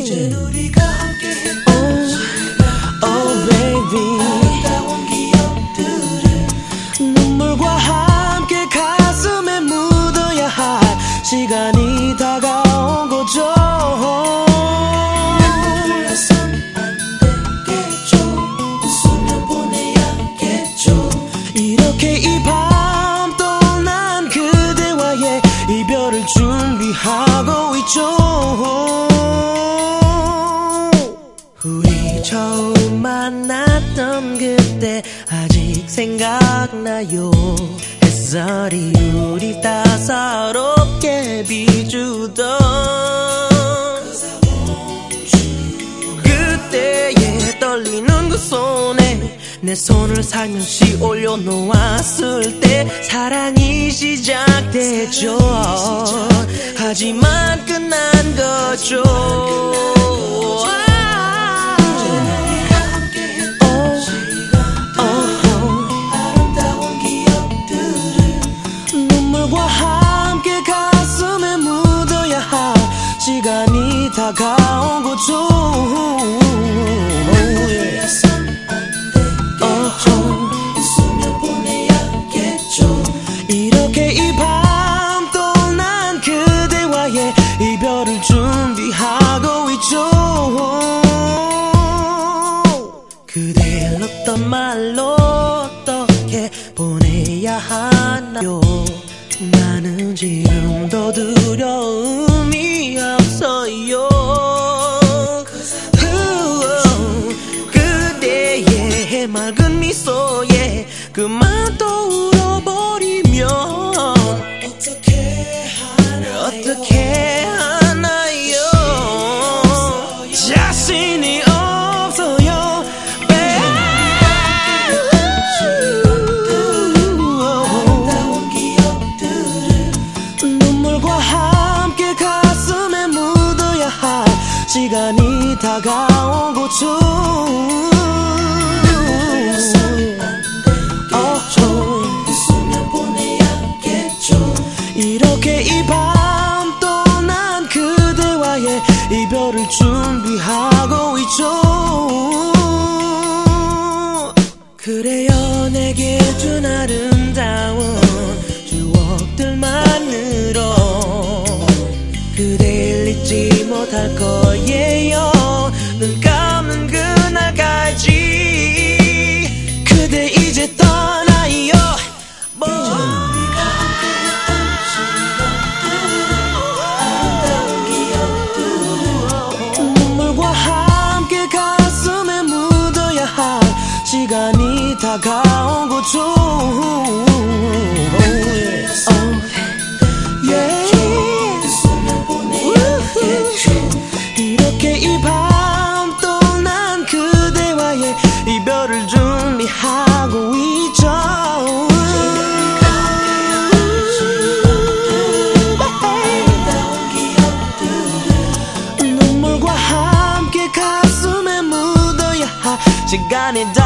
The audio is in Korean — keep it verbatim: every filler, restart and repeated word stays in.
이젠 우리가 함께했던 oh, oh baby 아름다운 기억들을 눈물과 함께 가슴에 묻어야 할 시간이 다가온 거죠. 울려선 안 되겠죠. 웃으며 보내야겠죠. 이렇게 이 밤 떠난 그대와의 이별을 준비하고 있죠. 우리 처음 만났던 그때 아직 생각나요. 햇살이 우리 따사롭게 비추던 그때의 떨리는 그 손에 내 손을 살며시 올려놓았을 때 사랑이 시작됐죠. 하지만 끝난 거죠. 시간이 다가온 거죠. 울려선 안 되겠죠. 웃으며 보내야겠죠. 이렇게 이 밤 떠난 그대와의 이별을 준비하고 있죠. 그댈 어떤 말로 어떻게 보내야 하나요? 나는 지금도 두려움이 없어요. 그대의 맑은 미소에 그만 또 울어버리면 어떻게 하나요? 어떻게 하나요? 자신이 없어요. 아름다운 기억들을 눈물과 함께 가슴에 묻어야 할 시간이 다가온 거죠. 울려선 안 되겠죠. 웃으며 보내야겠죠. 이렇게 이 밤 떠난 그대와의 이별을 준비하고 있죠. 그래요 내게 준 아름다운 추억들만으로 그댈 잊지 못할 거예요. 눈 감는 그날까지 그대 이제 떠나요. 뭐 눈물과 함께 가슴에 묻어야 할 시간이 다가온 거죠. 이렇게 이 밤 떠난 그대와의 이별을 준비하고 있죠. 눈물과 함께 가슴에 묻어야 할 시간이 다